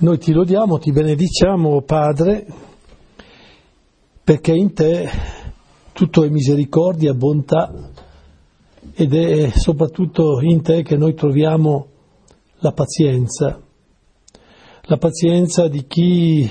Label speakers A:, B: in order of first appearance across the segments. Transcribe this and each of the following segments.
A: Noi ti lodiamo, ti benediciamo, Padre, perché in te tutto è misericordia, bontà, ed è soprattutto in te che noi troviamo la pazienza di chi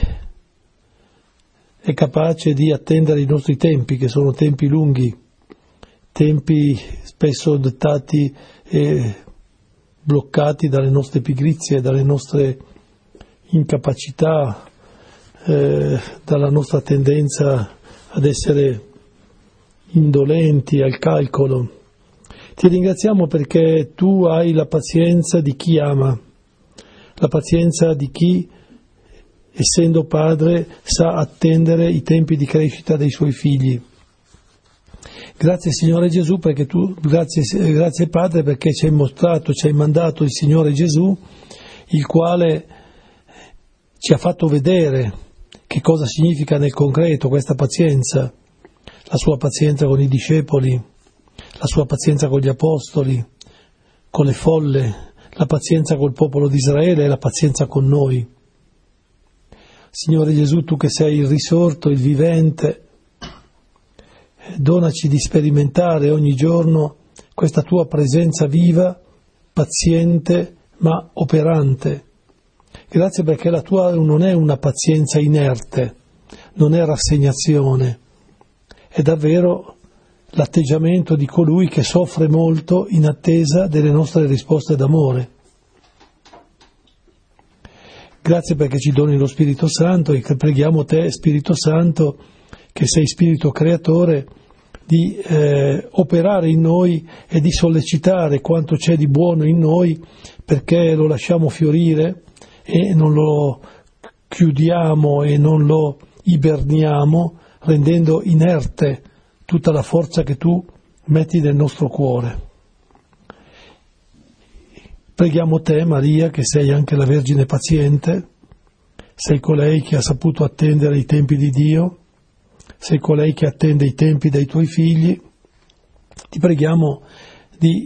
A: è capace di attendere i nostri tempi, che sono tempi lunghi, tempi spesso dettati e bloccati dalle nostre pigrizie, dalle nostre incapacità, dalla nostra tendenza ad essere indolenti al calcolo. Ti ringraziamo perché tu hai la pazienza di chi ama, la pazienza di chi, essendo padre, sa attendere i tempi di crescita dei suoi figli. Grazie Signore Gesù, perché tu, grazie Padre, perché ci hai mostrato, ci hai mandato il Signore Gesù, il quale ci ha fatto vedere che cosa significa nel concreto questa pazienza, la sua pazienza con i discepoli, la sua pazienza con gli apostoli, con le folle, la pazienza col popolo di Israele e la pazienza con noi. Signore Gesù, tu che sei il risorto, il vivente, donaci di sperimentare ogni giorno questa tua presenza viva, paziente ma operante. Grazie perché la tua non è una pazienza inerte, non è rassegnazione, è davvero l'atteggiamento di colui che soffre molto in attesa delle nostre risposte d'amore. Grazie perché ci doni lo Spirito Santo e che preghiamo te, Spirito Santo, che sei Spirito Creatore, di operare in noi e di sollecitare quanto c'è di buono in noi, perché lo lasciamo fiorire e non lo chiudiamo e non lo iberniamo, rendendo inerte tutta la forza che tu metti nel nostro cuore. Preghiamo te, Maria, che sei anche la Vergine paziente, sei colei che ha saputo attendere i tempi di Dio, sei colei che attende i tempi dei tuoi figli. Ti preghiamo di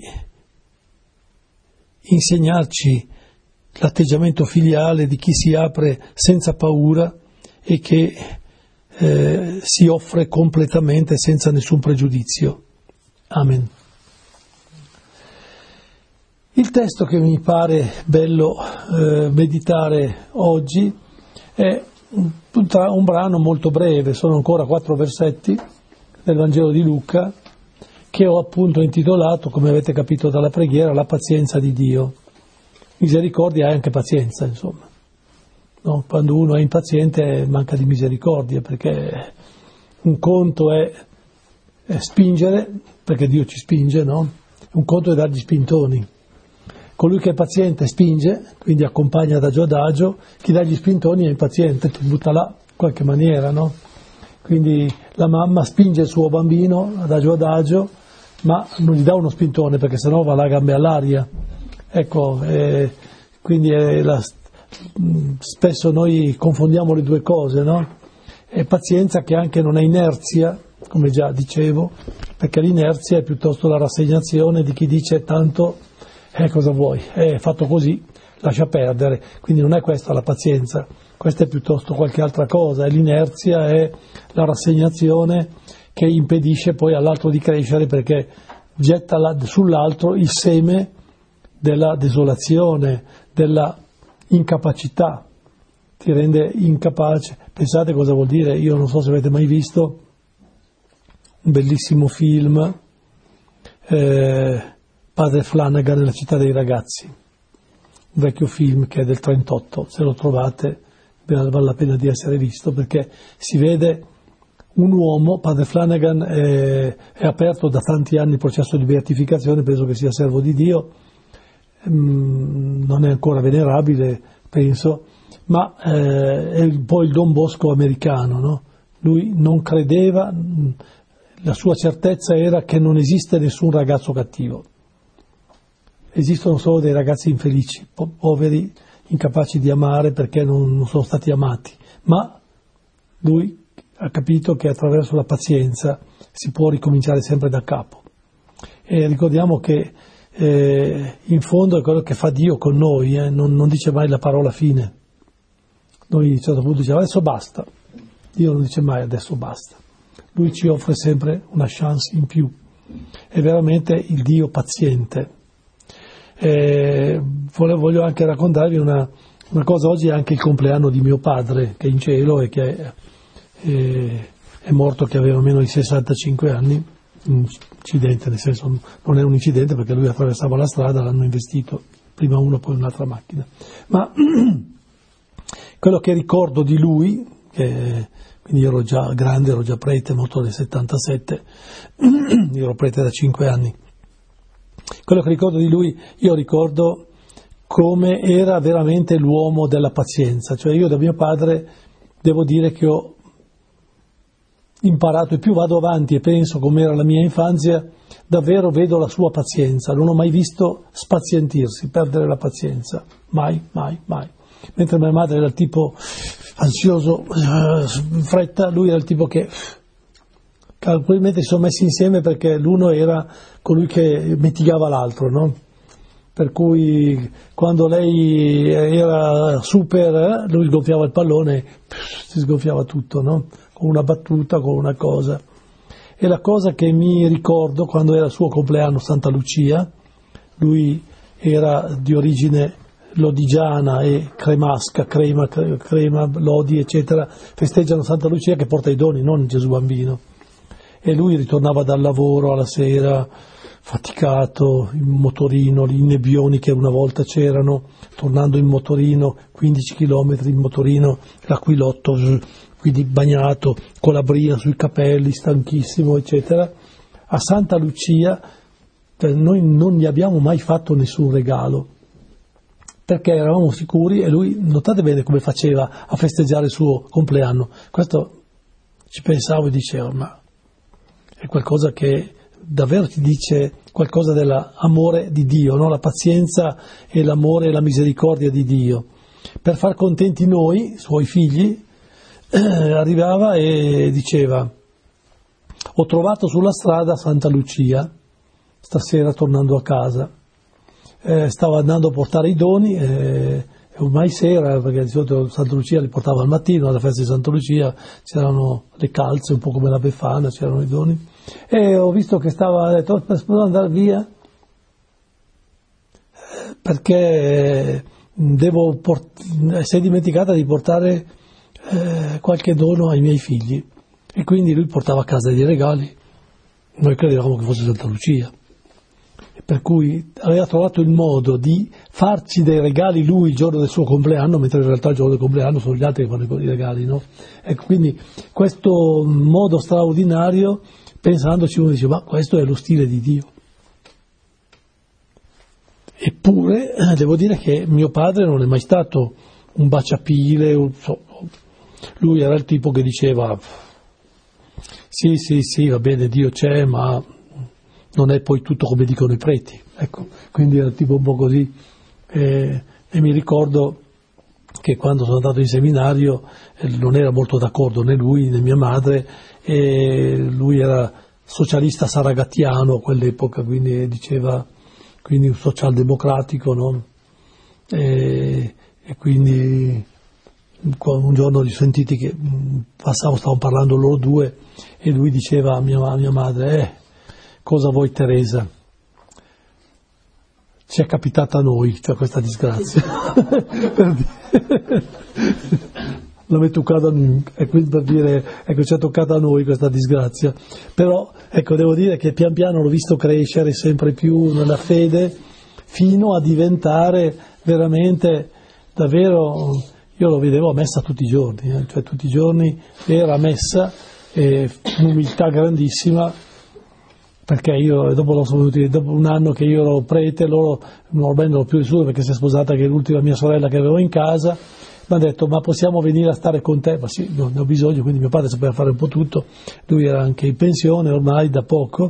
A: insegnarci l'atteggiamento filiale di chi si apre senza paura e che si offre completamente senza nessun pregiudizio. Amen. Il testo che mi pare bello meditare oggi è un brano molto breve, sono ancora 4 versetti del Vangelo di Luca, che ho appunto intitolato, come avete capito dalla preghiera, La pazienza di Dio. Misericordia è anche pazienza, insomma. No? Quando uno è impaziente manca di misericordia, perché un conto è spingere, perché Dio ci spinge, no? Un conto è dargli spintoni. Colui che è paziente spinge, quindi accompagna adagio adagio, chi dà gli spintoni è impaziente, ti butta là in qualche maniera, no? Quindi la mamma spinge il suo bambino adagio adagio, ma non gli dà uno spintone perché sennò va la gambe all'aria. Ecco, quindi spesso noi confondiamo le due cose, no? È pazienza che anche non è inerzia, come già dicevo, perché l'inerzia è piuttosto la rassegnazione di chi dice tanto, cosa vuoi? È fatto così, lascia perdere. Quindi non è questa la pazienza, questa è piuttosto qualche altra cosa, e l'inerzia è la rassegnazione che impedisce poi all'altro di crescere, perché getta sull'altro il seme della desolazione, della incapacità, ti rende incapace. Pensate cosa vuol dire, io non so se avete mai visto un bellissimo film, Padre Flanagan nella città dei ragazzi, un vecchio film che è del 1938, se lo trovate vale la pena di essere visto, perché si vede un uomo, Padre Flanagan è aperto da tanti anni il processo di beatificazione, penso che sia servo di Dio, non è ancora venerabile, penso, ma è un po' il Don Bosco americano, no? Lui non credeva, la sua certezza era che non esiste nessun ragazzo cattivo, esistono solo dei ragazzi infelici, poveri, incapaci di amare perché non sono stati amati, ma lui ha capito che attraverso la pazienza si può ricominciare sempre da capo. E ricordiamo che in fondo è quello che fa Dio con noi, non dice mai la parola fine. Noi a un certo punto diciamo adesso basta, Dio non dice mai adesso basta, Lui ci offre sempre una chance in più, è veramente il Dio paziente. Voglio anche raccontarvi una cosa, oggi è anche il compleanno di mio padre che è in cielo e che è morto che aveva meno di 65 anni, un incidente, nel senso non è un incidente perché lui attraversava la strada, l'hanno investito, prima uno poi un'altra macchina, ma quello che ricordo di lui, quindi io ero già grande, ero già prete, morto nel 77, io ero prete da 5 anni, quello che ricordo di lui, io ricordo come era veramente l'uomo della pazienza, cioè io da mio padre devo dire che ho imparato, e più vado avanti e penso com'era la mia infanzia, davvero vedo la sua pazienza, non ho mai visto spazientirsi, perdere la pazienza, mai, mai, mai. Mentre mia madre era il tipo ansioso, in fretta, lui era il tipo che probabilmente si sono messi insieme perché l'uno era colui che mitigava l'altro, no? Per cui quando lei era super, lui sgonfiava il pallone, si sgonfiava tutto, no? Con una battuta, con una cosa. E la cosa che mi ricordo quando era il suo compleanno, Santa Lucia, lui era di origine lodigiana e cremasca, crema, lodi, eccetera, festeggiano Santa Lucia che porta i doni, non Gesù Bambino. E lui ritornava dal lavoro alla sera, faticato, in motorino, i nebbioni che una volta c'erano, tornando in motorino, 15 chilometri in motorino, l'aquilotto, quindi bagnato, con la brina sui capelli, stanchissimo, eccetera. A Santa Lucia noi non gli abbiamo mai fatto nessun regalo, perché eravamo sicuri, e lui, notate bene come faceva a festeggiare il suo compleanno, questo ci pensavo e dicevo, ma è qualcosa che davvero ti dice qualcosa dell'amore di Dio, no? La pazienza e l'amore e la misericordia di Dio. Per far contenti noi, suoi figli, arrivava e diceva: ho trovato sulla strada Santa Lucia, stasera tornando a casa, stavo andando a portare i doni, ormai sera, perché di solito Santa Lucia li portava al mattino, alla festa di Santa Lucia c'erano le calze, un po' come la Befana, c'erano i doni, e ho visto che ha detto, posso andare via? Perché si è dimenticata di portare qualche dono ai miei figli, e quindi lui portava a casa dei regali, noi credevamo che fosse Santa Lucia. Per cui aveva trovato il modo di farci dei regali lui il giorno del suo compleanno, mentre in realtà il giorno del compleanno sono gli altri che fanno i regali, no? Ecco, quindi questo modo straordinario, pensandoci uno dice, ma questo è lo stile di Dio. Eppure devo dire che mio padre non è mai stato un baciapile, lui era il tipo che diceva sì, va bene, Dio c'è, ma non è poi tutto come dicono i preti, ecco, quindi era tipo un po' così, e mi ricordo che quando sono andato in seminario non era molto d'accordo né lui né mia madre, e lui era socialista saragattiano a quell'epoca, quindi diceva, quindi un socialdemocratico, no? E quindi un giorno li sentiti che stavano parlando loro due, e lui diceva a mia madre, cosa vuoi Teresa? Ci è capitata a noi, cioè questa disgrazia. L'avete toccata a noi, e quindi per dire, ecco, ci è toccata a noi questa disgrazia. Però, ecco, devo dire che pian piano l'ho visto crescere sempre più nella fede, fino a diventare veramente, davvero, io lo vedevo a messa tutti i giorni, cioè tutti i giorni era a messa, un'umiltà grandissima, perché io dopo un anno che io ero prete, loro non lo prendono più nessuno perché si è sposata che l'ultima mia sorella che avevo in casa, mi ha detto, ma possiamo venire a stare con te? Ma sì, non ne ho bisogno, quindi mio padre sapeva fare un po' tutto, lui era anche in pensione ormai da poco,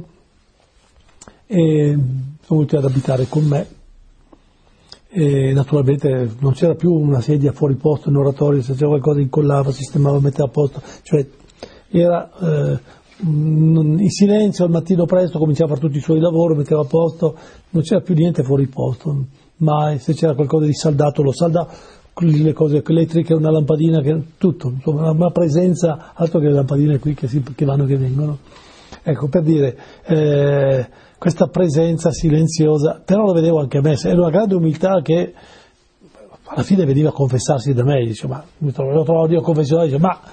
A: e sono venuti ad abitare con me, e naturalmente non c'era più una sedia fuori posto in oratorio, se c'era qualcosa incollava, sistemava, metteva a posto, cioè era in silenzio, al mattino presto cominciava a fare tutti i suoi lavori, metteva a posto, non c'era più niente fuori posto, mai. Se c'era qualcosa di saldato lo saldava, le cose elettriche, una lampadina, tutto, insomma, una presenza, altro che le lampadine qui che vanno e che vengono. Ecco, per dire, questa presenza silenziosa, però lo vedevo anche a me, era una grande umiltà che alla fine veniva a confessarsi da me, dice, ma lo trovavo io a confessionare, dice, ma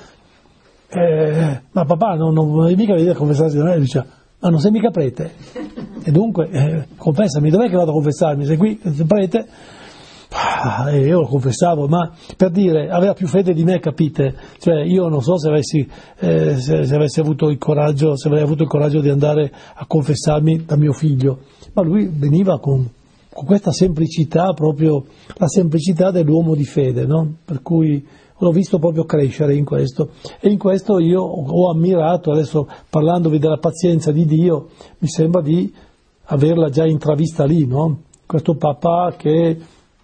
A: papà non mica venire a confessarsi da me, dice, ma non sei mica prete, e dunque confessami, dov'è che vado a confessarmi, sei qui, sei prete? E io lo confessavo, ma per dire, aveva più fede di me, capite? Cioè io non so se avessi avuto il coraggio, se avrei avuto il coraggio di andare a confessarmi da mio figlio, ma lui veniva con questa semplicità, proprio la semplicità dell'uomo di fede, no? Per cui l'ho visto proprio crescere in questo, e in questo io ho ammirato, adesso parlandovi della pazienza di Dio, mi sembra di averla già intravista lì, no? Questo papà che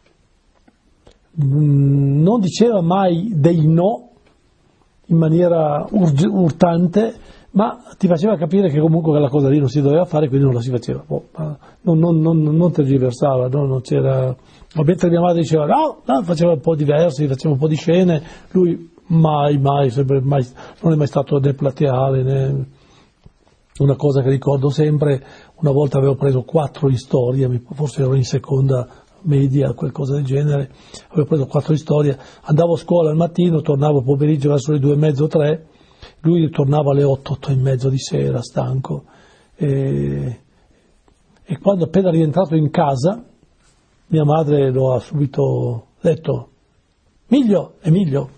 A: non diceva mai dei no in maniera urtante, ma ti faceva capire che comunque quella cosa lì non si doveva fare, quindi non la si faceva. Non tergiversava, no? Non c'era. Mentre mia madre diceva no, faceva un po' diversi, faceva un po' di scene, lui mai, non è mai stato né plateale, né. Una cosa che ricordo sempre, una volta avevo preso 4 in storia, forse ero in seconda media, qualcosa del genere, avevo preso 4 in storia, andavo a scuola al mattino, tornavo al pomeriggio verso le 2:30 o 3, lui tornava alle 8:30 di sera, stanco, e quando appena rientrato in casa, mia madre lo ha subito detto, Emilio,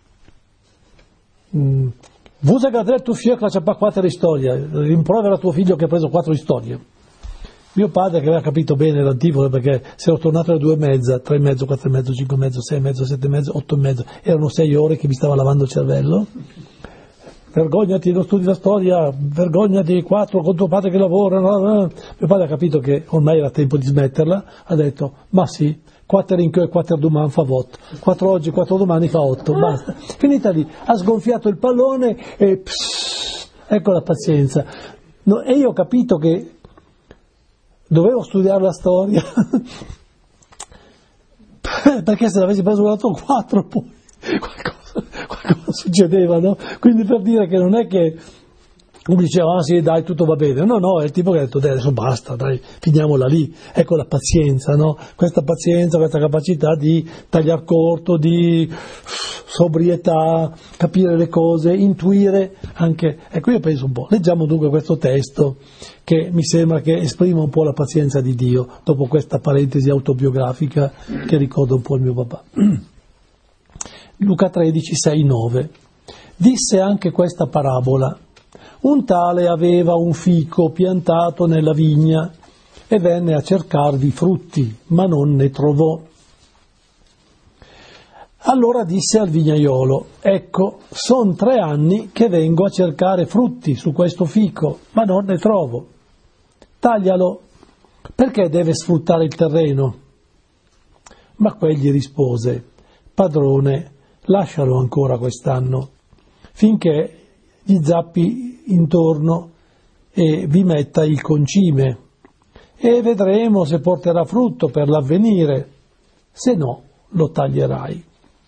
A: vous avez tuo figlio che c'ha pas 4 in storia, rimprovera tuo figlio che ha preso 4 in storia. Mio padre, che aveva capito bene l'antipode, perché se ero tornato alle 2:30, 3:30, 4:30, 5:30, 6:30, 7:30, 8:30, erano 6 ore che mi stava lavando il cervello. Vergognati, non studi la storia, vergognati, 4 con tuo padre che lavora. No. Mio padre ha capito che ormai era tempo di smetterla, ha detto, ma sì, 4 in che 4 domani fa 8, 4 oggi, 4 domani fa 8, basta. Finita lì, ha sgonfiato il pallone e ecco la pazienza. No, e io ho capito che dovevo studiare la storia, perché se l'avessi preso un altro 4 poi qualcosa succedeva, no? Quindi per dire che non è che uno diceva, ah sì dai tutto va bene, no, è il tipo che ha detto adesso basta, dai, finiamola lì. Ecco la pazienza, no? Questa pazienza, questa capacità di tagliar corto, di sobrietà, capire le cose, intuire anche. Ecco, io penso un po', leggiamo dunque questo testo che mi sembra che esprima un po' la pazienza di Dio, dopo questa parentesi autobiografica che ricorda un po' il mio papà. Luca 13, 6, 9. Disse anche questa parabola. Un tale aveva un fico piantato nella vigna e venne a cercarvi frutti, ma non ne trovò. Allora disse al vignaiolo, ecco, son 3 anni che vengo a cercare frutti su questo fico, ma non ne trovo. Taglialo, perché deve sfruttare il terreno? Ma quegli rispose, padrone, lascialo ancora quest'anno, finché gli zappi intorno e vi metta il concime, e vedremo se porterà frutto per l'avvenire, se no lo taglierai.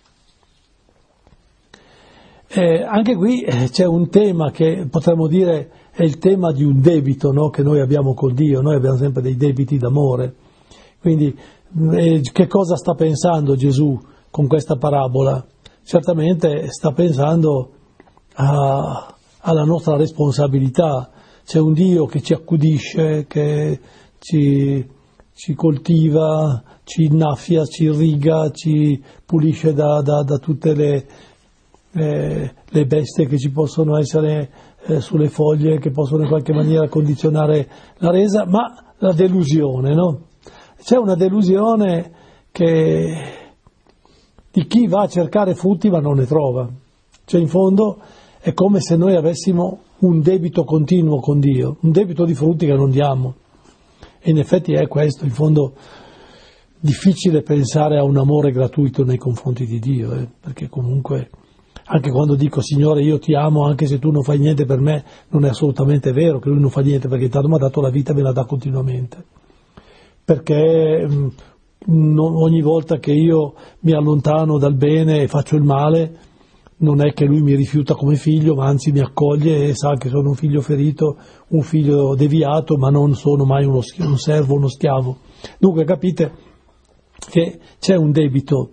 A: Anche qui c'è un tema che potremmo dire è il tema di un debito, no? Che noi abbiamo con Dio, noi abbiamo sempre dei debiti d'amore. Quindi che cosa sta pensando Gesù con questa parabola? Certamente sta pensando alla nostra responsabilità. C'è un Dio che ci accudisce, che ci coltiva, ci innaffia, ci irriga, ci pulisce da tutte le bestie che ci possono essere sulle foglie, che possono in qualche maniera condizionare la resa, ma la delusione, no? C'è una delusione di chi va a cercare frutti ma non ne trova. Cioè in fondo è come se noi avessimo un debito continuo con Dio, un debito di frutti che non diamo. E in effetti è questo, in fondo difficile pensare a un amore gratuito nei confronti di Dio, perché comunque anche quando dico Signore io ti amo anche se tu non fai niente per me, non è assolutamente vero che Lui non fa niente, perché tanto mi ha dato la vita e me la dà continuamente. Perché ogni volta che io mi allontano dal bene e faccio il male, non è che lui mi rifiuta come figlio, ma anzi mi accoglie e sa che sono un figlio ferito, un figlio deviato, ma non sono mai un servo, uno schiavo. Dunque capite che c'è un debito,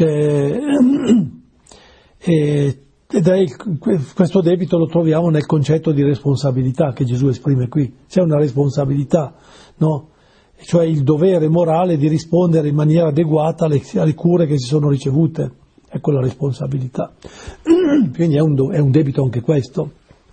A: questo debito lo troviamo nel concetto di responsabilità che Gesù esprime qui. C'è una responsabilità, no? Cioè il dovere morale di rispondere in maniera adeguata alle cure che si sono ricevute. Ecco la responsabilità. Quindi è un debito anche questo.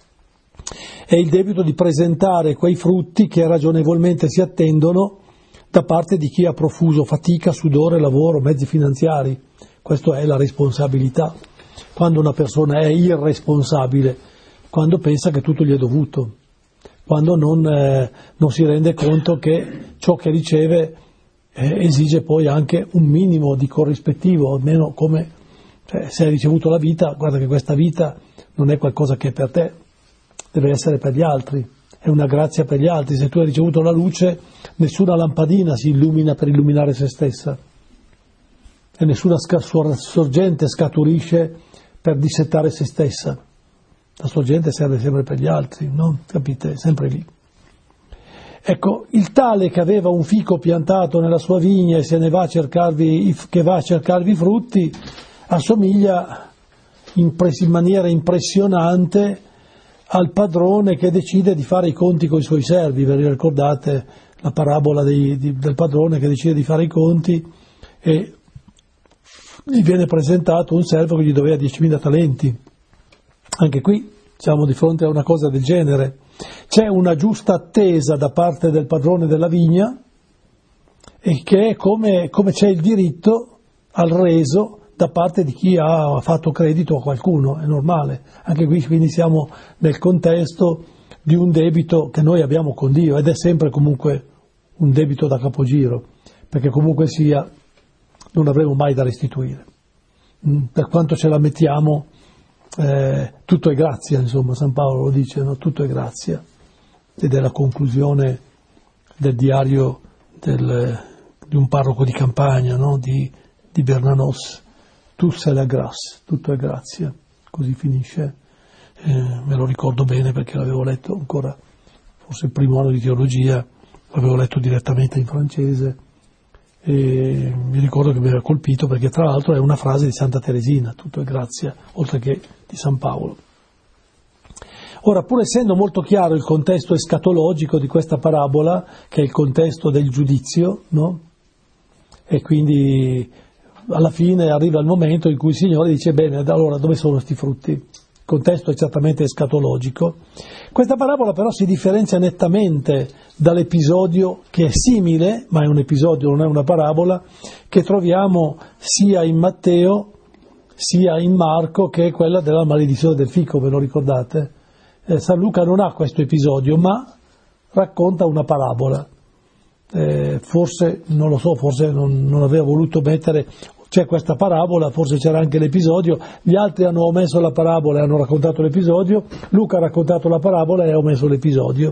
A: È il debito di presentare quei frutti che ragionevolmente si attendono da parte di chi ha profuso fatica, sudore, lavoro, mezzi finanziari. Questa è la responsabilità. Quando una persona è irresponsabile, quando pensa che tutto gli è dovuto, quando non si rende conto che ciò che riceve esige poi anche un minimo di corrispettivo, almeno come se hai ricevuto la vita, guarda che questa vita non è qualcosa che è per te, deve essere per gli altri, è una grazia per gli altri. Se tu hai ricevuto la luce, nessuna lampadina si illumina per illuminare se stessa e nessuna sorgente scaturisce per dissettare se stessa. La sorgente serve sempre per gli altri, no? Capite? Sempre lì. Ecco, il tale che aveva un fico piantato nella sua vigna e se ne va a cercarvi frutti, assomiglia in maniera impressionante al padrone che decide di fare i conti con i suoi servi. Vi ricordate la parabola del padrone che decide di fare i conti e gli viene presentato un servo che gli doveva 10.000 talenti. Anche qui siamo di fronte a una cosa del genere. C'è una giusta attesa da parte del padrone della vigna e che è come c'è il diritto al reso da parte di chi ha fatto credito a qualcuno, è normale. Anche qui quindi siamo nel contesto di un debito che noi abbiamo con Dio ed è sempre comunque un debito da capogiro, perché comunque sia non avremo mai da restituire. Per quanto ce la mettiamo, tutto è grazia, insomma, San Paolo lo dice, no? Tutto è grazia, ed è la conclusione del diario di un parroco di campagna, no? di Bernanos. Tout c'est la grâce, tutto è grazia, così finisce, me lo ricordo bene perché l'avevo letto ancora, forse il primo anno di teologia, l'avevo letto direttamente in francese e mi ricordo che mi aveva colpito perché tra l'altro è una frase di Santa Teresina, tutto è grazia, oltre che di San Paolo. Ora, pur essendo molto chiaro il contesto escatologico di questa parabola, che è il contesto del giudizio, no? E quindi alla fine arriva il momento in cui il Signore dice: bene, allora dove sono questi frutti? Il contesto è certamente escatologico. Questa parabola però si differenzia nettamente dall'episodio che è simile, ma è un episodio, non è una parabola, che troviamo sia in Matteo sia in Marco, che è quella della maledizione del fico, ve lo ricordate? San Luca non ha questo episodio, ma racconta una parabola. Forse, non lo so, forse non aveva voluto mettere, c'è questa parabola, forse c'era anche l'episodio, gli altri hanno omesso la parabola e hanno raccontato l'episodio, Luca ha raccontato la parabola e ha omesso l'episodio.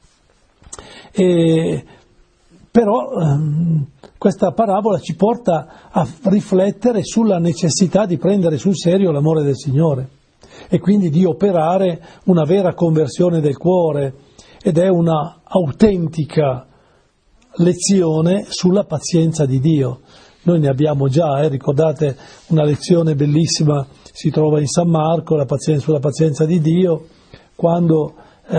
A: Però questa parabola ci porta a riflettere sulla necessità di prendere sul serio l'amore del Signore e quindi di operare una vera conversione del cuore, ed è una autentica lezione sulla pazienza di Dio. Noi ne abbiamo già, ricordate una lezione bellissima, si trova in San Marco, sulla pazienza di Dio, quando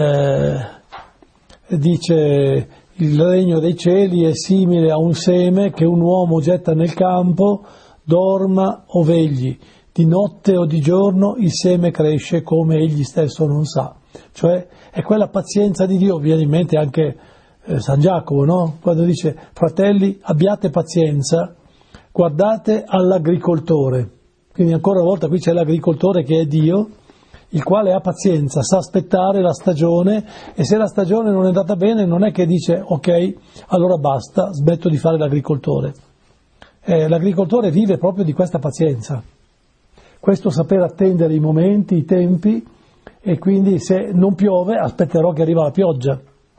A: dice: il regno dei cieli è simile a un seme che un uomo getta nel campo, dorma o vegli, di notte o di giorno il seme cresce come egli stesso non sa. Cioè è quella pazienza di Dio. Viene in mente anche San Giacomo, no? Quando dice: fratelli, abbiate pazienza, guardate all'agricoltore. Quindi ancora una volta qui c'è l'agricoltore che è Dio, il quale ha pazienza, sa aspettare la stagione, e se la stagione non è andata bene non è che dice: ok, allora basta, smetto di fare l'agricoltore. L'agricoltore vive proprio di questa pazienza, questo saper attendere i momenti, i tempi, e quindi se non piove aspetterò che arriva la pioggia.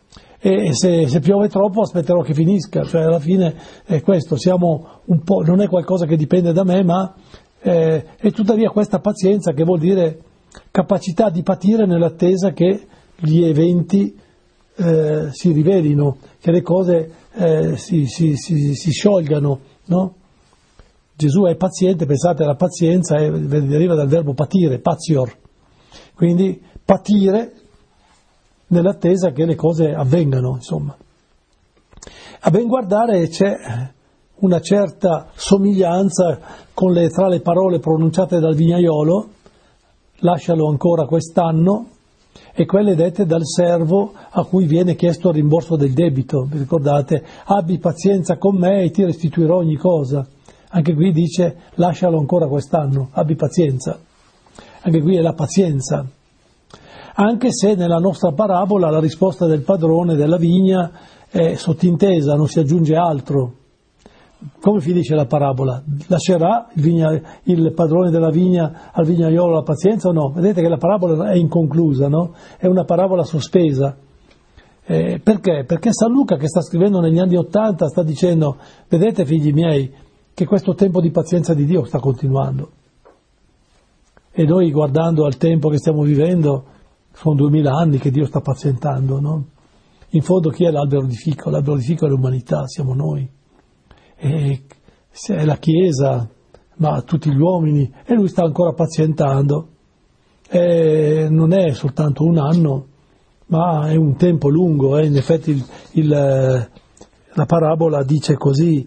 A: e se piove troppo aspetterò che finisca, cioè alla fine è questo, siamo un po', non è qualcosa che dipende da me, ma è tuttavia questa pazienza, che vuol dire capacità di patire nell'attesa che gli eventi si rivelino, che le cose si sciolgano, no? Gesù è paziente, pensate, la pazienza deriva dal verbo patire, patior, quindi patire nell'attesa che le cose avvengano, insomma. A ben guardare c'è una certa somiglianza tra le parole pronunciate dal vignaiolo, lascialo ancora quest'anno, e quelle dette dal servo a cui viene chiesto il rimborso del debito. Vi ricordate? Abbi pazienza con me e ti restituirò ogni cosa. Anche qui dice lascialo ancora quest'anno, abbi pazienza. Anche qui è la pazienza. Anche se nella nostra parabola la risposta del padrone della vigna è sottintesa, non si aggiunge altro. Come finisce la parabola? Lascerà il padrone della vigna al vignaiolo la pazienza o no? Vedete che la parabola è inconclusa, no? È una parabola sospesa. Perché? Perché San Luca, che sta scrivendo negli anni '80, sta dicendo: vedete, figli miei, che questo tempo di pazienza di Dio sta continuando. E noi, guardando al tempo che stiamo vivendo, sono 2000 anni che Dio sta pazientando, no? In fondo chi è l'albero di fico? L'albero di fico è l'umanità, siamo noi. E è la Chiesa, ma tutti gli uomini, e lui sta ancora pazientando. E non è soltanto un anno, ma è un tempo lungo. In effetti la parabola dice così: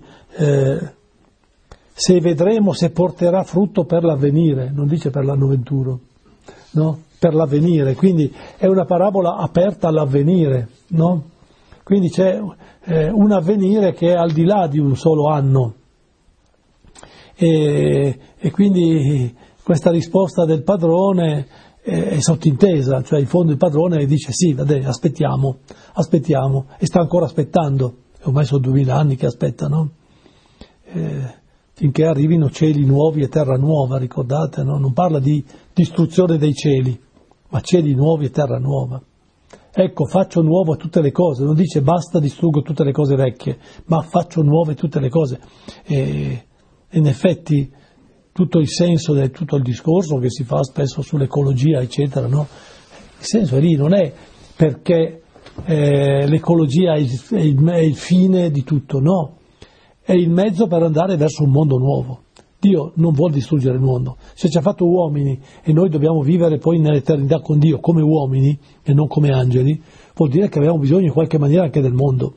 A: se vedremo se porterà frutto per l'avvenire, non dice per l'anno venturo, no? Per l'avvenire, quindi è una parabola aperta all'avvenire, no? Quindi c'è un avvenire che è al di là di un solo anno, e quindi questa risposta del padrone è sottintesa, cioè in fondo il padrone dice sì, vabbè, aspettiamo, e sta ancora aspettando, ormai sono 2000 anni che aspettano, finché arrivino cieli nuovi e terra nuova, ricordate, no? Non parla di distruzione dei cieli, ma cieli nuovi e terra nuova. Ecco, faccio nuovo tutte le cose, non dice basta, distruggo tutte le cose vecchie, ma faccio nuove tutte le cose. E in effetti tutto il senso di tutto il discorso che si fa spesso sull'ecologia, eccetera, no? Il senso è lì, non è perché l'ecologia è il fine di tutto, no, è il mezzo per andare verso un mondo nuovo. Dio non vuole distruggere il mondo. Se ci ha fatto uomini e noi dobbiamo vivere poi nell'eternità con Dio come uomini e non come angeli, vuol dire che abbiamo bisogno in qualche maniera anche del mondo.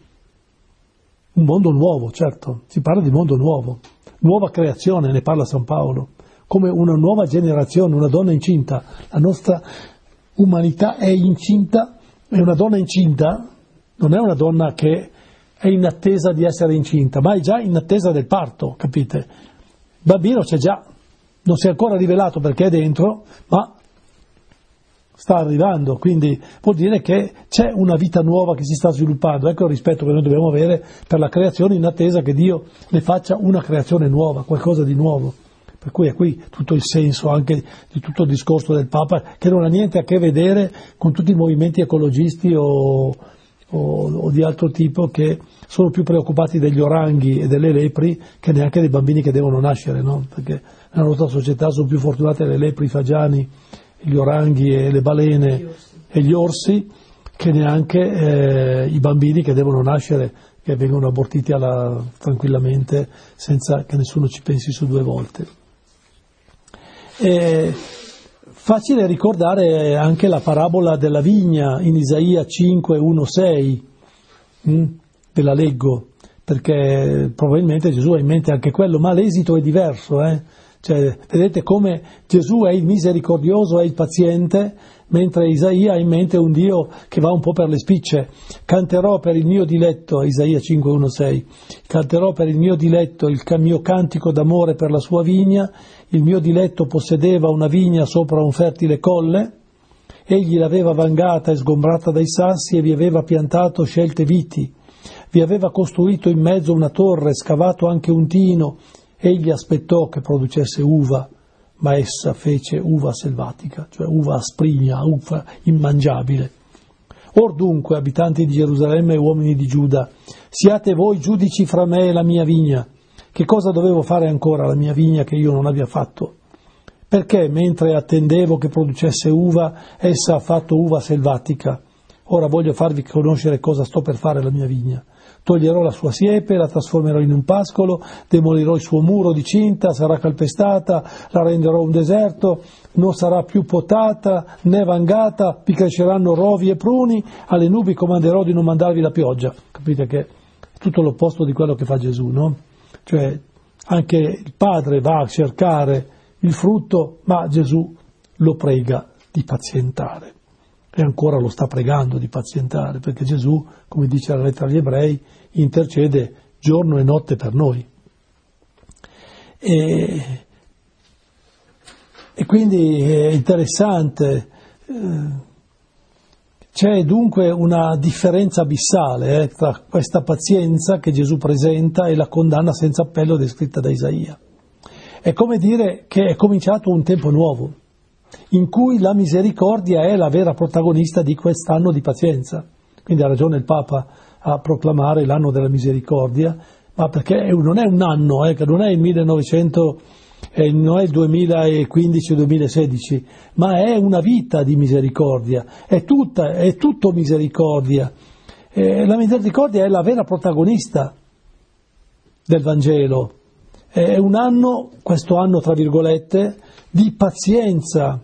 A: Un mondo nuovo, certo, si parla di mondo nuovo, nuova creazione, ne parla San Paolo, come una nuova generazione, una donna incinta. La nostra umanità è incinta, e una donna incinta non è una donna che è in attesa di essere incinta, ma è già in attesa del parto, capite? Il bambino c'è già, non si è ancora rivelato perché è dentro, ma sta arrivando, quindi vuol dire che c'è una vita nuova che si sta sviluppando. Ecco il rispetto che noi dobbiamo avere per la creazione, in attesa che Dio ne faccia una creazione nuova, qualcosa di nuovo. Per cui è qui tutto il senso anche di tutto il discorso del Papa, che non ha niente a che vedere con tutti i movimenti ecologisti o di altro tipo, che sono più preoccupati degli oranghi e delle lepri che neanche dei bambini che devono nascere, no? Perché nella nostra società sono più fortunate le lepri, i fagiani, gli oranghi e le balene e gli orsi, che neanche i bambini che devono nascere, che vengono abortiti tranquillamente senza che nessuno ci pensi su due volte. Facile ricordare anche la parabola della vigna in Isaia 5, 1, 6, ve la leggo, perché probabilmente Gesù ha in mente anche quello, ma l'esito è diverso, Cioè, vedete come Gesù è il misericordioso, è il paziente, mentre Isaia ha in mente un Dio che va un po' per le spicce. Canterò per il mio diletto, Isaia 5, 1, 6, canterò per il mio diletto il mio cantico d'amore per la sua vigna. Il mio diletto possedeva una vigna sopra un fertile colle, egli l'aveva vangata e sgombrata dai sassi e vi aveva piantato scelte viti, vi aveva costruito in mezzo una torre, scavato anche un tino, egli aspettò che producesse uva, ma essa fece uva selvatica, cioè uva asprigna, uva immangiabile. Or dunque, abitanti di Gerusalemme e uomini di Giuda, siate voi giudici fra me e la mia vigna. Che cosa dovevo fare ancora alla mia vigna che io non abbia fatto? Perché, mentre attendevo che producesse uva, essa ha fatto uva selvatica? Ora voglio farvi conoscere cosa sto per fare alla mia vigna. Toglierò la sua siepe, la trasformerò in un pascolo, demolirò il suo muro di cinta, sarà calpestata, la renderò un deserto, non sarà più potata né vangata, vi cresceranno rovi e pruni, alle nubi comanderò di non mandarvi la pioggia. Capite che è tutto l'opposto di quello che fa Gesù, no? Cioè anche il padre va a cercare il frutto, ma Gesù lo prega di pazientare. E ancora lo sta pregando di pazientare, perché Gesù, come dice la lettera agli Ebrei, intercede giorno e notte per noi. E quindi è interessante, c'è dunque una differenza abissale tra questa pazienza che Gesù presenta e la condanna senza appello descritta da Isaia. È come dire che è cominciato un tempo nuovo, in cui la misericordia è la vera protagonista di quest'anno di pazienza. Quindi ha ragione il Papa a proclamare l'anno della misericordia, ma perché non è un anno, che non è il 1900, non è il 2015-2016, ma è una vita di misericordia, è tutto misericordia. La misericordia è la vera protagonista del Vangelo. È un anno, questo anno tra virgolette, di pazienza.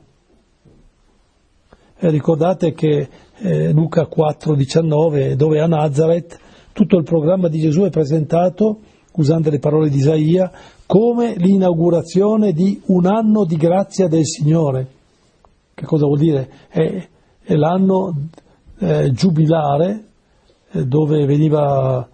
A: Ricordate che Luca 4,19, dove a Nazareth tutto il programma di Gesù è presentato, usando le parole di Isaia, come l'inaugurazione di un anno di grazia del Signore. Che cosa vuol dire? È l'anno giubilare, dove veniva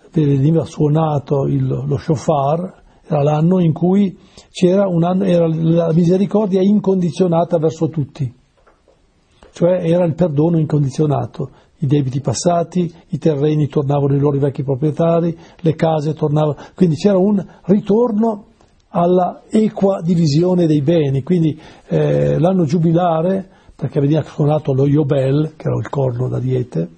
A: suonato lo shofar. Era l'anno in cui era la misericordia incondizionata verso tutti, cioè era il perdono incondizionato, i debiti passati, i terreni tornavano ai loro vecchi proprietari, le case tornavano, quindi c'era un ritorno alla equa divisione dei beni, quindi l'anno giubilare, perché veniva suonato lo Yobel, che era il corno d'ariete,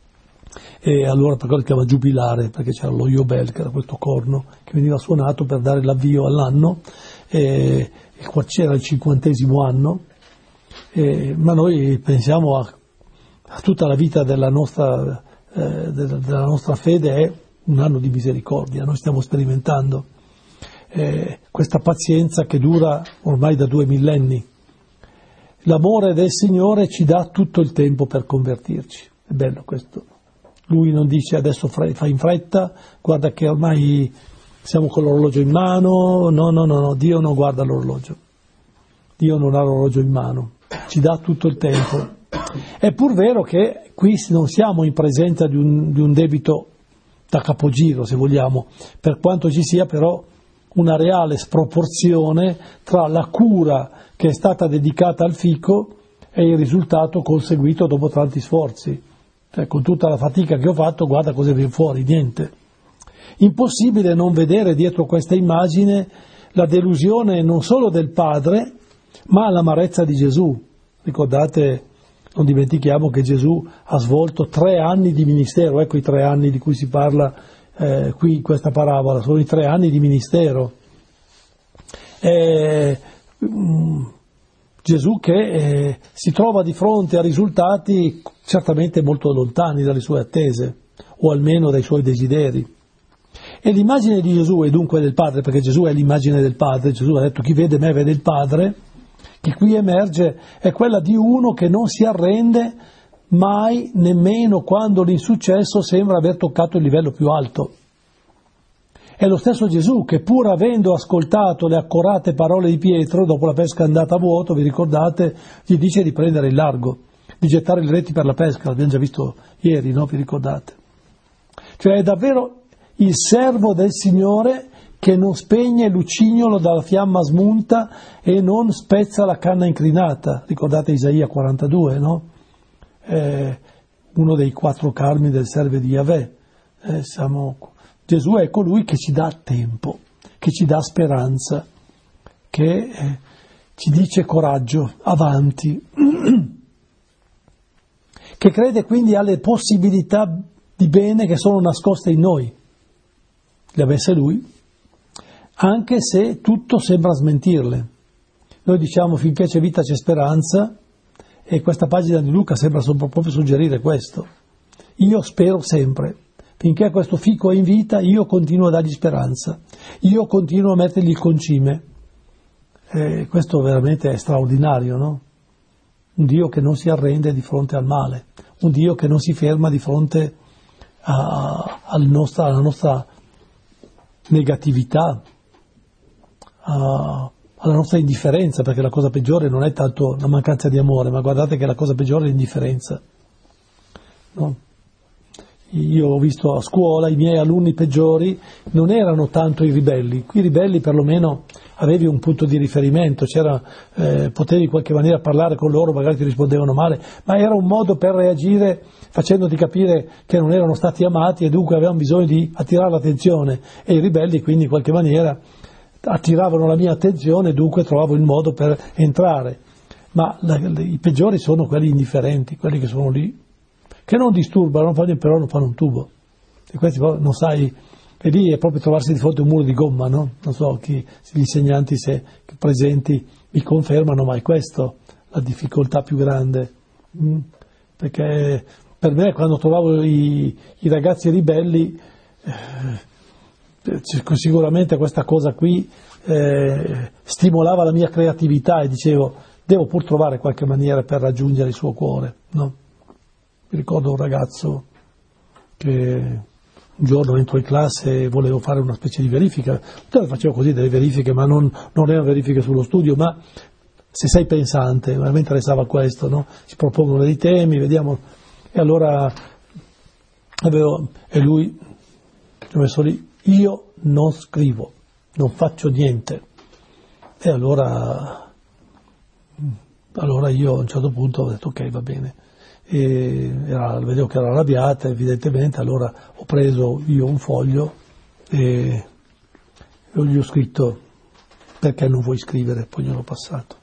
A: e allora per quello si chiama giubilare, perché c'era lo Yobel, che era questo corno che veniva suonato per dare l'avvio all'anno, e qua c'era il 50° anno, ma noi pensiamo a tutta la vita della nostra fede è un anno di misericordia. Noi stiamo sperimentando questa pazienza che dura ormai da 2 millenni. L'amore del Signore ci dà tutto il tempo per convertirci, è bello questo. Lui non dice adesso fai in fretta, guarda che ormai siamo con l'orologio in mano, no, Dio non guarda l'orologio, Dio non ha l'orologio in mano, ci dà tutto il tempo. È pur vero che qui non siamo in presenza di un debito da capogiro, se vogliamo, per quanto ci sia però una reale sproporzione tra la cura che è stata dedicata al fico e il risultato conseguito dopo tanti sforzi. Cioè, con tutta la fatica che ho fatto, guarda cosa viene fuori, niente. Impossibile non vedere dietro questa immagine la delusione non solo del Padre, ma l'amarezza di Gesù. Ricordate, non dimentichiamo che Gesù ha svolto 3 anni di ministero, ecco i 3 anni di cui si parla qui in questa parabola, sono i 3 anni di ministero. Gesù che si trova di fronte a risultati certamente molto lontani dalle sue attese, o almeno dai suoi desideri. E l'immagine di Gesù, e dunque del Padre, perché Gesù è l'immagine del Padre, Gesù ha detto chi vede me vede il Padre, che qui emerge è quella di uno che non si arrende mai, nemmeno quando l'insuccesso sembra aver toccato il livello più alto. È lo stesso Gesù che, pur avendo ascoltato le accorate parole di Pietro, dopo la pesca andata a vuoto, vi ricordate, gli dice di prendere il largo, di gettare le reti per la pesca, l'abbiamo già visto ieri, no? Vi ricordate? Cioè è davvero il servo del Signore che non spegne lucignolo dalla fiamma smunta e non spezza la canna incrinata. Ricordate Isaia 42, no? Uno dei 4 carmi del servo di Yahweh. Gesù è colui che ci dà tempo, che ci dà speranza, che ci dice coraggio, avanti, che crede quindi alle possibilità di bene che sono nascoste in noi, le avesse lui, anche se tutto sembra smentirle. Noi diciamo finché c'è vita c'è speranza, e questa pagina di Luca sembra proprio suggerire questo. Io spero sempre, finché questo fico è in vita io continuo a dargli speranza, io continuo a mettergli il concime. Questo veramente è straordinario, no? Un Dio che non si arrende di fronte al male, un Dio che non si ferma di fronte alla nostra negatività, alla nostra indifferenza, perché la cosa peggiore non è tanto la mancanza di amore, ma guardate che la cosa peggiore è l'indifferenza, no? Io ho visto a scuola i miei alunni peggiori non erano tanto i ribelli, qui i ribelli perlomeno avevi un punto di riferimento, potevi in qualche maniera parlare con loro, magari ti rispondevano male, ma era un modo per reagire facendoti capire che non erano stati amati e dunque avevano bisogno di attirare l'attenzione, e i ribelli quindi in qualche maniera attiravano la mia attenzione e dunque trovavo il modo per entrare. Ma i peggiori sono quelli indifferenti, quelli che sono lì, che non disturbano, però non fanno un tubo. E questi non sai, e lì è proprio trovarsi di fronte a un muro di gomma, no? Non so se gli insegnanti presenti mi confermano, ma è questa la difficoltà più grande. Perché per me quando trovavo i ragazzi ribelli, sicuramente questa cosa qui stimolava la mia creatività e dicevo, devo pur trovare qualche maniera per raggiungere il suo cuore, no? Mi ricordo un ragazzo che un giorno entro in classe e volevo fare una specie di verifica, facevo così delle verifiche, ma non erano verifiche sullo studio, ma se sei pensante, a me interessava questo, no? Si propongono dei temi, vediamo, e allora e lui ci ho messo lì, io non scrivo, non faccio niente, e allora io a un certo punto ho detto ok, va bene. Vedevo che era arrabbiata evidentemente, allora ho preso io un foglio e gli ho scritto perché non vuoi scrivere, poi gliel'ho passato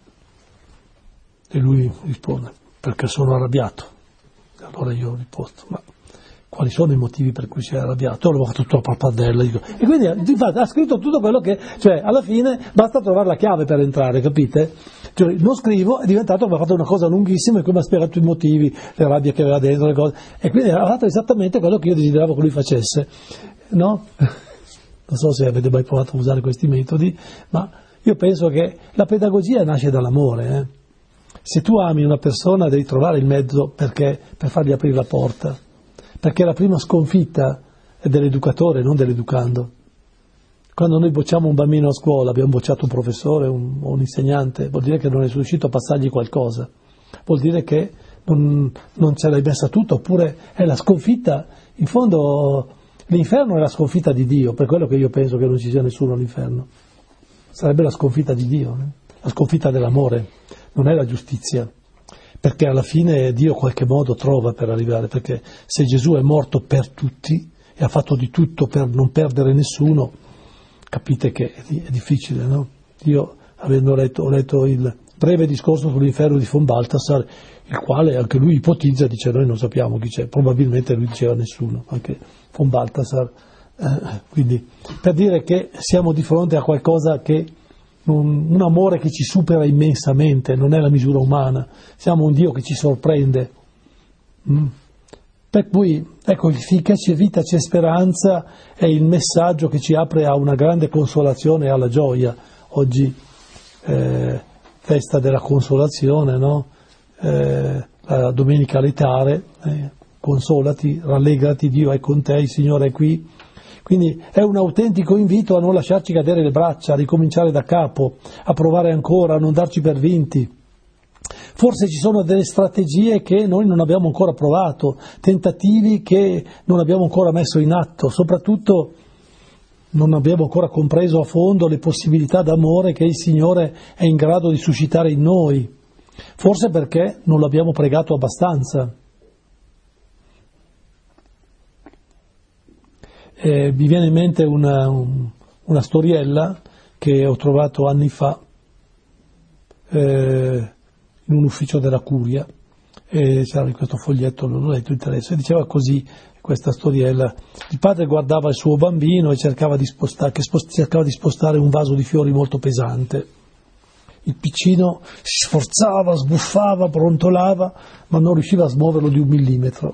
A: e lui risponde perché sono arrabbiato. E allora io ho risposto ma quali sono i motivi per cui sei arrabbiato? Allora ho fatto tutta la pappardella, e quindi infatti ha scritto tutto quello che, cioè alla fine basta trovare la chiave per entrare, capite? Cioè, non scrivo, è diventato, aveva fatto una cosa lunghissima in cui mi ha spiegato i motivi, le rabbie che aveva dentro, le cose, e quindi ha fatto esattamente quello che io desideravo che lui facesse, no? Non so se avete mai provato a usare questi metodi, ma io penso che la pedagogia nasce dall'amore. Se tu ami una persona devi trovare il mezzo per fargli aprire la porta, perché la prima sconfitta è dell'educatore, non dell'educando. Quando noi bocciamo un bambino a scuola, abbiamo bocciato un professore o un insegnante, vuol dire che non è riuscito a passargli qualcosa, vuol dire che non ce l'hai messa tutta, oppure è la sconfitta, in fondo l'inferno è la sconfitta di Dio, per quello che io penso che non ci sia nessuno all'inferno, sarebbe la sconfitta di Dio, la sconfitta dell'amore, non è la giustizia, perché alla fine Dio in qualche modo trova per arrivare, perché se Gesù è morto per tutti e ha fatto di tutto per non perdere nessuno, capite che è difficile, no? Io ho letto il breve discorso sull'inferno di von Balthasar, il quale anche lui ipotizza, dice noi non sappiamo chi c'è, probabilmente lui diceva nessuno, anche von Balthasar, quindi per dire che siamo di fronte a qualcosa che un amore che ci supera immensamente, non è la misura umana, siamo un Dio che ci sorprende. Per cui, ecco, finché c'è vita c'è speranza è il messaggio che ci apre a una grande consolazione e alla gioia. Oggi, festa della consolazione, no? La domenica letare, consolati, rallegrati, Dio è con te, il Signore è qui. Quindi è un autentico invito a non lasciarci cadere le braccia, a ricominciare da capo, a provare ancora, a non darci per vinti. Forse ci sono delle strategie che noi non abbiamo ancora provato, tentativi che non abbiamo ancora messo in atto, soprattutto non abbiamo ancora compreso a fondo le possibilità d'amore che il Signore è in grado di suscitare in noi, forse perché non l'abbiamo pregato abbastanza. Mi viene in mente una storiella che ho trovato anni fa in un ufficio della Curia, e c'era questo foglietto, non l'ho letto, interessa, e diceva così questa storiella: il padre guardava il suo bambino e cercava di spostare un vaso di fiori molto pesante. Il piccino si sforzava, sbuffava, brontolava, ma non riusciva a smuoverlo di 1 millimetro.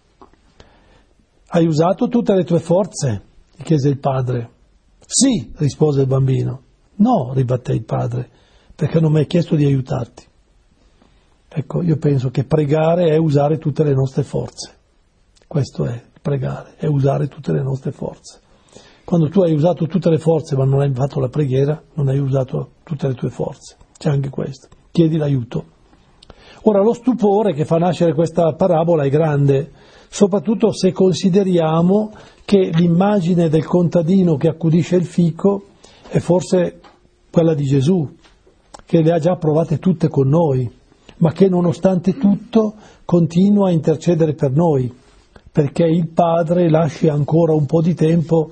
A: Hai usato tutte le tue forze? Gli chiese il padre. Sì, rispose il bambino. No, ribatté il padre, perché non mi hai chiesto di aiutarti. Ecco, io penso che pregare è usare tutte le nostre forze. Questo è pregare, è usare tutte le nostre forze. Quando tu hai usato tutte le forze ma non hai fatto la preghiera, non hai usato tutte le tue forze. C'è anche questo. Chiedi l'aiuto. Ora, lo stupore che fa nascere questa parabola è grande, soprattutto se consideriamo che l'immagine del contadino che accudisce il fico è forse quella di Gesù, che le ha già provate tutte con noi, ma che nonostante tutto continua a intercedere per noi, perché il Padre lasci ancora un po' di tempo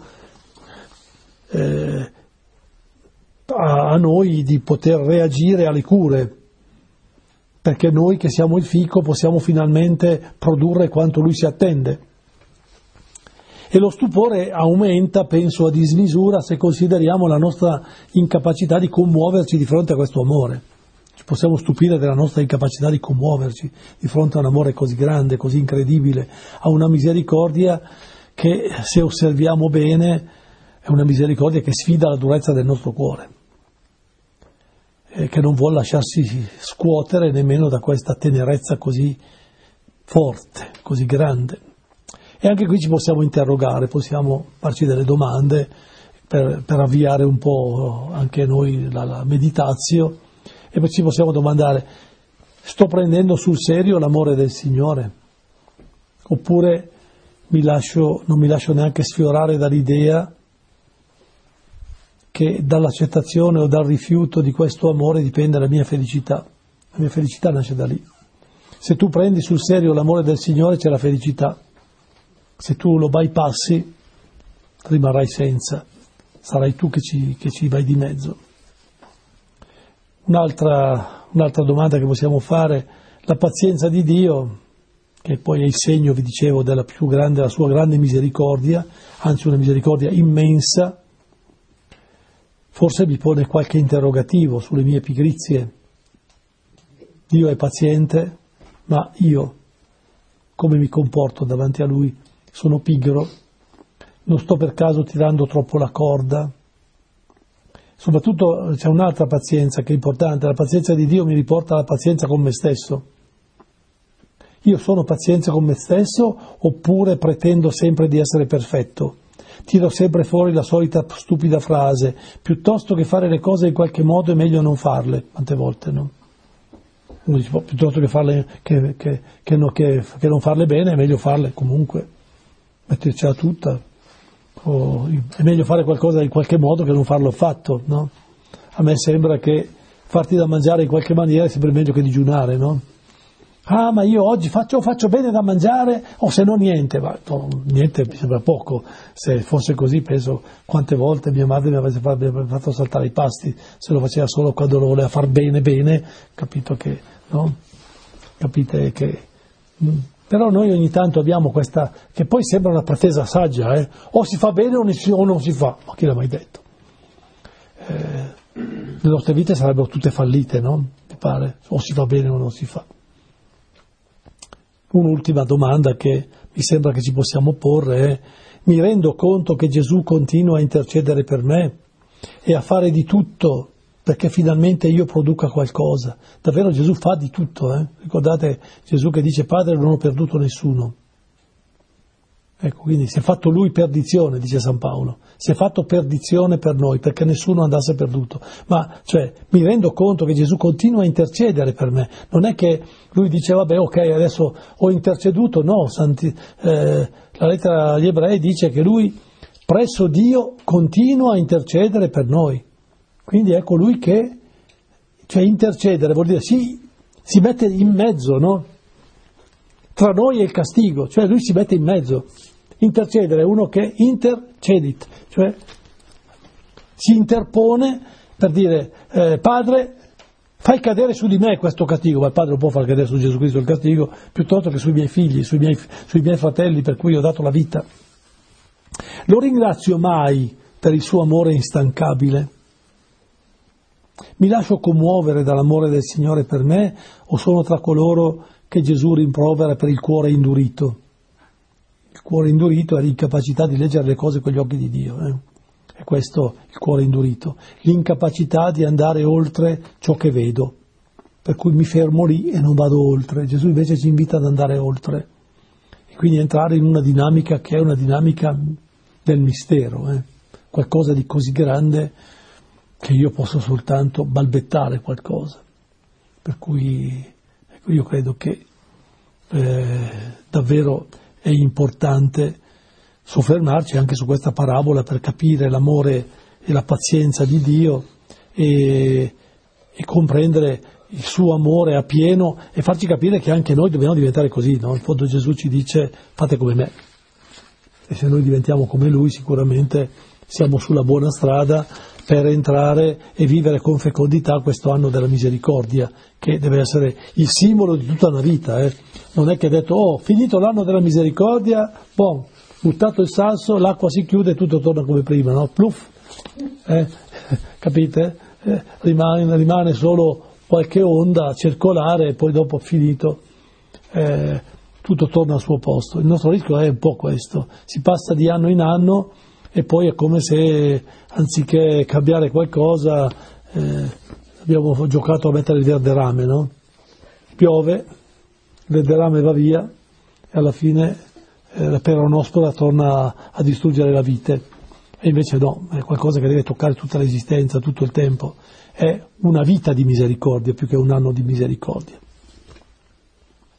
A: a noi di poter reagire alle cure, perché noi che siamo il fico possiamo finalmente produrre quanto lui si attende. E lo stupore aumenta, penso, a dismisura se consideriamo la nostra incapacità di commuoverci di fronte a questo amore. Ci possiamo stupire della nostra incapacità di commuoverci di fronte a un amore così grande, così incredibile, a una misericordia che, se osserviamo bene, è una misericordia che sfida la durezza del nostro cuore, e che non vuole lasciarsi scuotere nemmeno da questa tenerezza così forte, così grande. E anche qui ci possiamo interrogare, possiamo farci delle domande per avviare un po' anche noi la meditazione, e poi ci possiamo domandare: sto prendendo sul serio l'amore del Signore? Oppure non mi lascio neanche sfiorare dall'idea che dall'accettazione o dal rifiuto di questo amore dipende la mia felicità. La mia felicità nasce da lì. Se tu prendi sul serio l'amore del Signore c'è la felicità. Se tu lo bypassi rimarrai senza, sarai tu che ci vai di mezzo. Un'altra domanda che possiamo fare: la pazienza di Dio, che poi è il segno, vi dicevo, della sua grande misericordia, anzi una misericordia immensa, forse mi pone qualche interrogativo sulle mie pigrizie. Dio è paziente, ma io come mi comporto davanti a Lui? Sono pigro? Non sto per caso tirando troppo la corda? Soprattutto c'è un'altra pazienza che è importante: la pazienza di Dio mi riporta alla pazienza con me stesso. Io sono paziente con me stesso oppure pretendo sempre di essere perfetto? Tiro sempre fuori la solita stupida frase: piuttosto che fare le cose in qualche modo è meglio non farle. Quante volte, no? Uno dice, piuttosto che farle che non farle bene è meglio farle comunque, mettercela tutta. O è meglio fare qualcosa in qualche modo che non farlo affatto, no? A me sembra che farti da mangiare in qualche maniera è sempre meglio che digiunare, no? Ah, ma io oggi faccio bene da mangiare, o se no niente. Ma no, niente mi sembra poco. Se fosse così, penso quante volte mia madre mi avrebbe fatto saltare i pasti, se lo faceva solo quando lo voleva far bene, capito che, no? Capite che... Però noi ogni tanto abbiamo questa, che poi sembra una pretesa saggia, o si fa bene o non si fa, ma chi l'ha mai detto? Le nostre vite sarebbero tutte fallite, no? Mi pare, o si fa bene o non si fa. Un'ultima domanda che mi sembra che ci possiamo porre è: mi rendo conto che Gesù continua a intercedere per me e a fare di tutto perché finalmente io produca qualcosa? Davvero Gesù fa di tutto, Ricordate Gesù che dice: Padre, non ho perduto nessuno. Ecco, quindi si è fatto Lui perdizione, dice San Paolo, si è fatto perdizione per noi, perché nessuno andasse perduto. Ma, cioè, mi rendo conto che Gesù continua a intercedere per me. Non è che Lui dice, vabbè, ok, adesso ho interceduto. No, la lettera agli Ebrei dice che Lui, presso Dio, continua a intercedere per noi. Quindi ecco Lui che, cioè intercedere vuol dire si mette in mezzo, no? Tra noi e il castigo, cioè Lui si mette in mezzo. Intercedere è uno che intercedit, cioè si interpone per dire: Padre, fai cadere su di me questo castigo, ma il Padre non può far cadere su Gesù Cristo il castigo, piuttosto che sui miei figli, sui miei fratelli per cui ho dato la vita. Lo ringrazio mai per il suo amore instancabile? Mi lascio commuovere dall'amore del Signore per me o sono tra coloro che Gesù rimprovera per il cuore indurito? Il cuore indurito è l'incapacità di leggere le cose con gli occhi di Dio. È questo il cuore indurito, l'incapacità di andare oltre ciò che vedo, per cui mi fermo lì e non vado oltre. Gesù invece ci invita ad andare oltre e quindi entrare in una dinamica che è una dinamica del mistero, qualcosa di così grande che io posso soltanto balbettare qualcosa. Per cui ecco, io credo che davvero è importante soffermarci anche su questa parabola per capire l'amore e la pazienza di Dio e comprendere il suo amore a pieno e farci capire che anche noi dobbiamo diventare così, no? In fondo Gesù ci dice fate come me, e se noi diventiamo come Lui sicuramente siamo sulla buona strada per entrare e vivere con fecondità questo anno della misericordia, che deve essere il simbolo di tutta una vita. Non è che ha detto, finito l'anno della misericordia, buttato il sasso, l'acqua si chiude e tutto torna come prima, no? Pluff, capite? Rimane solo qualche onda a circolare e poi dopo finito tutto torna al suo posto. Il nostro rischio è un po' questo, si passa di anno in anno e poi è come se anziché cambiare qualcosa abbiamo giocato a mettere il verderame, no? Piove, il verderame va via e alla fine la peronospora torna a distruggere la vite, e invece no, è qualcosa che deve toccare tutta l'esistenza, tutto il tempo, è una vita di misericordia più che un anno di misericordia.